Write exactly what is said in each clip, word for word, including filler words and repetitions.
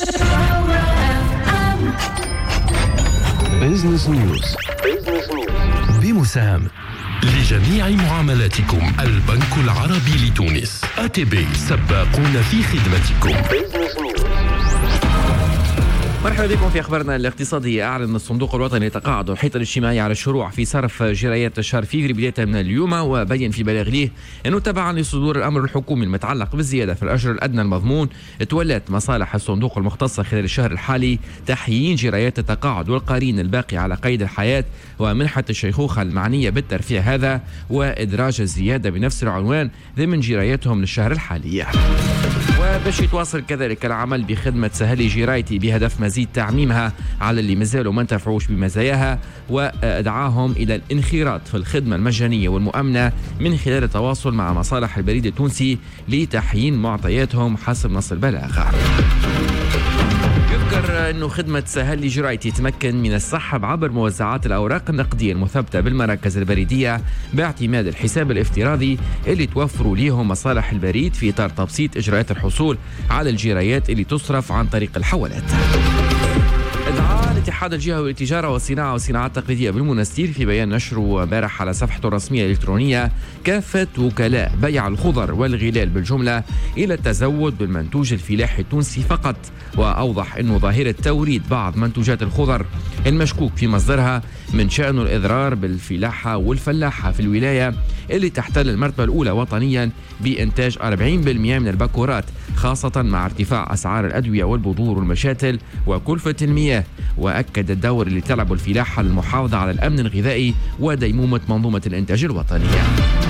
بيزنس نيوز بمساهمة لجميع معاملاتكم البنك العربي لتونس. إيه تي بي سباقون في خدمتكم. مرحبا بكم في أخبارنا الاقتصادية. أعلن الصندوق الوطني للتقاعد والحيطة الاجتماعي على الشروع في صرف جرايات شهر فيفري بداية من اليوم، وبين في بلاغ ليه أنه تبعا لصدور الأمر الحكومي المتعلق بالزيادة في الأجر الأدنى المضمون، تولت مصالح الصندوق المختصة خلال الشهر الحالي تحيين جرايات التقاعد والقارين الباقي على قيد الحياة ومنحة الشيخوخة المعنية بالترفيع هذا، وإدراج الزيادة بنفس العنوان ضمن جراياتهم للشهر الحالي. وباش يتواصل كذلك العمل بخدمة سهلي جرايتي بهدف مزيد تعميمها على اللي مازالوا ما انتفعوش بمزاياها، وادعاهم إلى الانخراط في الخدمة المجانية والمؤمنة من خلال التواصل مع مصالح البريد التونسي لتحيين معطياتهم حسب نص البلاغ. يذكر أنه خدمة سهلي جرايتي تمكن من السحب عبر موزعات الأوراق النقدية المثبتة بالمراكز البريدية باعتماد الحساب الافتراضي اللي توفروا ليهم مصالح البريد في إطار تبسيط إجراءات الحصول على الجرايات اللي تصرف عن طريق الحوالات. ادعى الاتحاد الجهوي للتجارة والصناعة والصناعات التقليدية بالمنستير في بيان نشره امبارح على صفحته الرسمية الإلكترونية كافة وكلاء بيع الخضر والغلال بالجملة إلى التزود بالمنتوج الفلاحي التونسي فقط، وأوضح أنه ظاهرة توريد بعض منتوجات الخضر المشكوك في مصدرها من شأنه الإضرار بالفلاحة والفلاحة في الولاية اللي تحتل المرتبة الأولى وطنيا بإنتاج أربعين بالمئة من الباكورات، خاصة مع ارتفاع أسعار الأدوية والبذور والمشاتل وكلفة المياه. وأكد الدور اللي تلعبه الفلاحة للمحافظة على الأمن الغذائي وديمومة منظومة الإنتاج الوطنية.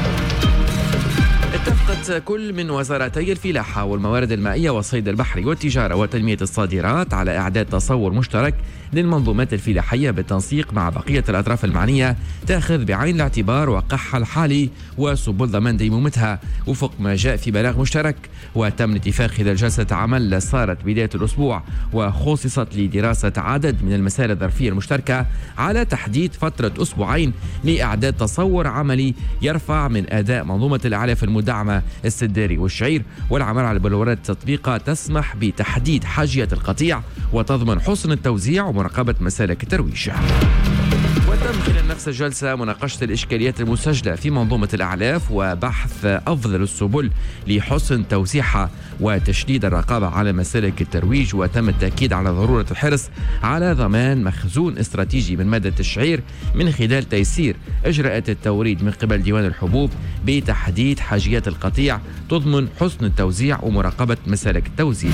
اتفقت كل من وزارتي الفلاحة والموارد المائية والصيد البحري والتجارة وتنمية الصادرات على إعداد تصور مشترك للمنظومات الفلاحية بالتنسيق مع بقية الأطراف المعنية، تأخذ بعين الاعتبار وقعها الحالي وسبل ضمان ديمومتها وفق ما جاء في بلاغ مشترك. وتم الاتفاق خلال جلسة عمل صارت بداية الأسبوع وخصصت لدراسة عدد من المسائل الظرفية المشتركة على تحديد فترة أسبوعين لإعداد تصور عملي يرفع من أداء منظومة الأعلاف المدعمة السداري والشعير، والعمل على بلورات تطبيقها تسمح بتحديد حاجية القطيع وتضمن حسن التوزيع ومراقبة مسالك الترويج. وتم خلال نفس الجلسة مناقشة الإشكاليات المسجلة في منظومة الأعلاف وبحث أفضل السبل لحسن توزيعها وتشديد الرقابة على مسالك الترويج. وتم التأكيد على ضرورة الحرص على ضمان مخزون استراتيجي من مادة الشعير من خلال تيسير إجراءات التوريد من قبل ديوان الحبوب بتحديد حاجيات القطيع تضمن حسن التوزيع ومراقبة مسالك التوزيع.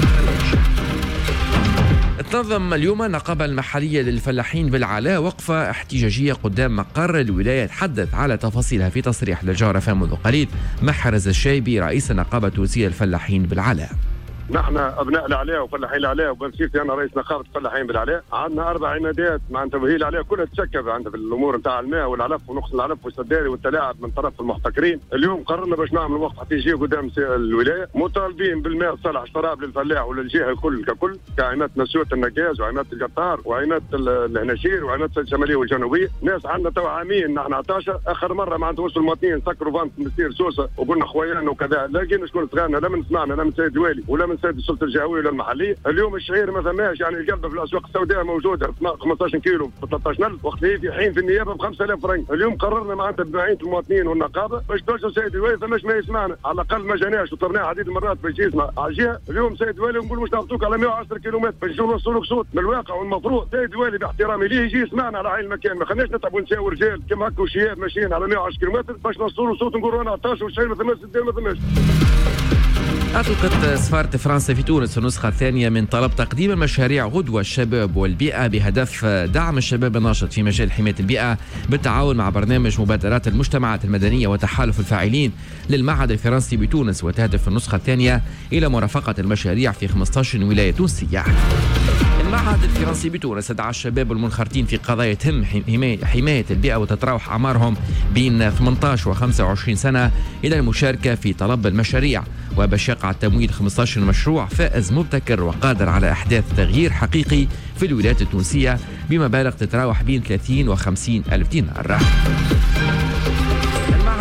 تنظم اليوم النقابة المحلية للفلاحين بالعلاء وقفة احتجاجية قدام مقر الولاية تحدث على تفاصيلها في تصريح للجارة منذ قليل محرز الشايبي رئيس النقابة التونسية للفلاحين بالعلاء. نحن ابناء العلاء وفلاحين العلاء وبنصيرتي انا رئيس نقابه الفلاحين بالعلاء، عندنا اربع عنادات معناتها وهي العلاء كلها تشكل عندها في الامور نتاع الماء والعلف ونقص العلف والسداري والتلاعب من طرف المحتكرين. اليوم قررنا باش نعمل وقفه احتجاجيه قدام الولايه مطالبين بالماء صالح الشراب للفلاح وللجهه الكل ككل كعينات نسوة النجاز وعينات القطار وعينات الهناشير وعينات الشماليه والجنوبيه. ناس عندنا تو عامين نحن عطاشة اخر مره معناتها وصلوا المواطنين سكروا فانت مسير سوسه وقلنا خويانا وكذا، لكن شكون تغنى لا من سمعنا لا من سيد الوالي ولا من سيد السلطه الجهويه ولا المحليه. اليوم الشعير ما فماش، يعني القلبه في الاسواق السوداء موجوده خمسطاش كيلو ب ثلاثطاش ألف، وقت في حين في النيابه ب خمسة آلاف فرنك. اليوم قررنا معناتها بمعينه المواطنين والنقابه باش توجهوا سيد الوالي فماش ما يسمعنا، على الاقل ما جاناش وطرناه عديد المرات باش يسمع على الجهه. اليوم سيد الوالي نقول مش نعطوك على مئة وعشرة كيلومتر باش نجيو نوصلوك صوت من الواقع، والمفروض سيد الوالي باحترامي ليه يجي يسمعنا على عين المكان، ما خليناش نتعبوا نساو رجال كما هكا وشياب ماشيين على مئة وعشرة كيلومتر باش نوصلوا صوت نقولوا انا عطاش والشعير ما ثماش الدير ما ثماش. أطلقت سفارة فرنسا في تونس النسخة الثانية من طلب تقديم المشاريع غدوة الشباب والبيئة بهدف دعم الشباب الناشط في مجال حماية البيئة بالتعاون مع برنامج مبادرات المجتمعات المدنية وتحالف الفاعلين للمعهد الفرنسي بتونس. وتهدف النسخة الثانية إلى مرافقة المشاريع في خمسطاش ولاية تونسية. المعهد الفرنسي بتونس ادعى الشباب المنخرطين في قضايا تهم حماية البيئة وتتراوح أعمارهم بين ثمانية عشر و خمسة وعشرين سنة إلى المشاركة في طلب المشاريع، وباش يقع تمويل خمسة عشر مشروع فائز مبتكر وقادر على إحداث تغيير حقيقي في الولايات التونسية بمبالغ تتراوح بين ثلاثين و خمسين ألف دينار.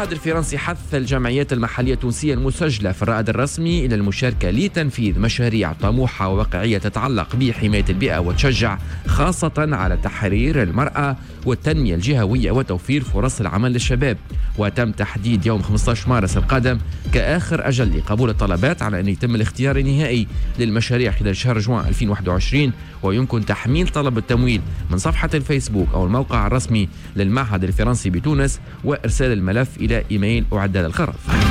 المعهد الفرنسي حث الجمعيات المحلية التونسية المسجلة في الرائد الرسمي إلى المشاركة لتنفيذ مشاريع طموحة وواقعية تتعلق بحماية البيئة وتشجع خاصة على تحرير المرأة والتنمية الجهوية وتوفير فرص العمل للشباب. وتم تحديد يوم خمسة عشر مارس القادم كآخر أجل لقبول الطلبات على أن يتم الاختيار النهائي للمشاريع خلال شهر جوان ألفين وواحد وعشرين، ويمكن تحميل طلب التمويل من صفحة الفيسبوك أو الموقع الرسمي للمعهد الفرنسي بتونس وإرسال الملف إلى إيميل أعداد الغرض.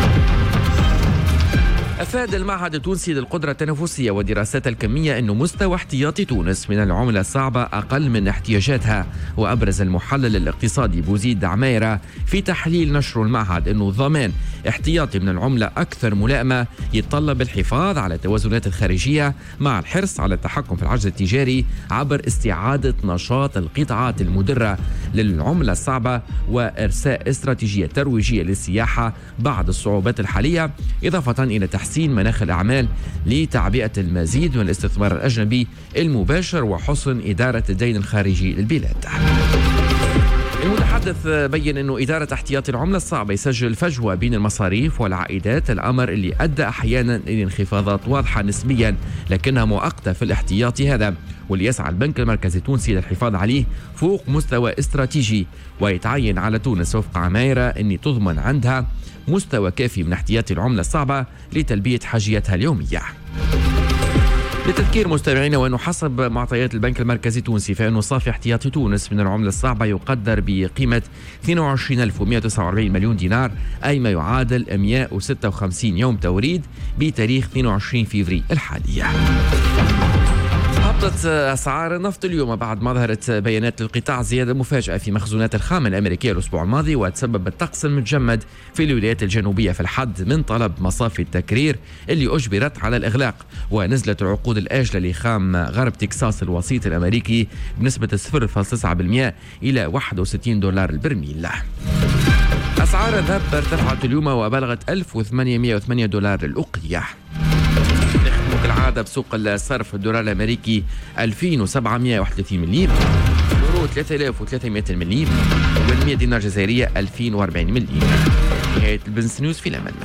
أفاد المعهد التونسي للقدرة التنافسية والدراسات الكمية أن مستوى احتياطي تونس من العملة الصعبة أقل من احتياجاتها. وأبرز المحلل الاقتصادي بوزيد دعميرة في تحليل نشر المعهد أنه ضمان احتياطي من العملة أكثر ملائمة يتطلب الحفاظ على التوازنات الخارجية مع الحرص على التحكم في العجز التجاري عبر استعادة نشاط القطاعات المدرة للعملة الصعبة وإرساء استراتيجية ترويجية للسياحة بعد الصعوبات الحالية، إضافة إلى تحسين مناخ الأعمال لتعبئة المزيد من الاستثمار الأجنبي المباشر وحسن إدارة الدين الخارجي للبلاد. المتحدث بين أنه إدارة احتياطي العملة الصعبة يسجل فجوة بين المصاريف والعائدات، الأمر اللي أدى أحيانا إلى انخفاضات واضحة نسبيا لكنها مؤقتة في الاحتياطي هذا، واللي يسعى البنك المركزي التونسي للحفاظ عليه فوق مستوى استراتيجي. ويتعين على تونس وفق عمايرة أن تضمن عندها مستوى كافي من احتياطي العملة الصعبة لتلبية حاجياتها اليومية. لتذكير مستمعينا وأنه حسب معطيات البنك المركزي التونسي فإنه صافي احتياطي تونس من العملة الصعبة يقدر بقيمة اثنين وعشرين ألف ومئة وتسعة وأربعين مليون دينار، أي ما يعادل مئة وستة وخمسين يوم توريد بتاريخ اثنين وعشرين فبراير الحالي. هبطت أسعار النفط اليوم بعد ما ظهرت بيانات القطاع زيادة مفاجئة في مخزونات الخام الأمريكية الأسبوع الماضي، وتسبب الطقس المتجمد في الولايات الجنوبية في الحد من طلب مصافي التكرير اللي أجبرت على الإغلاق. ونزلت العقود الآجلة لخام غرب تكساس الوسيط الأمريكي بنسبة صفر فاصلة تسعة بالمئة إلى واحد وستين دولار البرميل. أسعار الذهب ارتفعت اليوم وبلغت ألف وثمانمئة وثمانية دولار الأوقية. كالعادة بسوق الصرف الدولار الأمريكي ألفين وسبعمئة وواحد وثلاثين مليم، اليورو ثلاثة آلاف وثلاثمئة مليم، والمئة دينار جزائرية ألفين وأربعين مليم. نهاية البزنس نيوز في الأمان.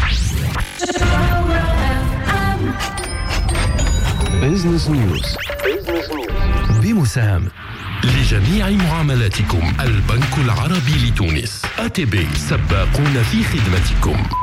بزنس نيوز بمساهمة لجميع معاملاتكم البنك العربي لتونس. آتي بي سباقون في خدمتكم.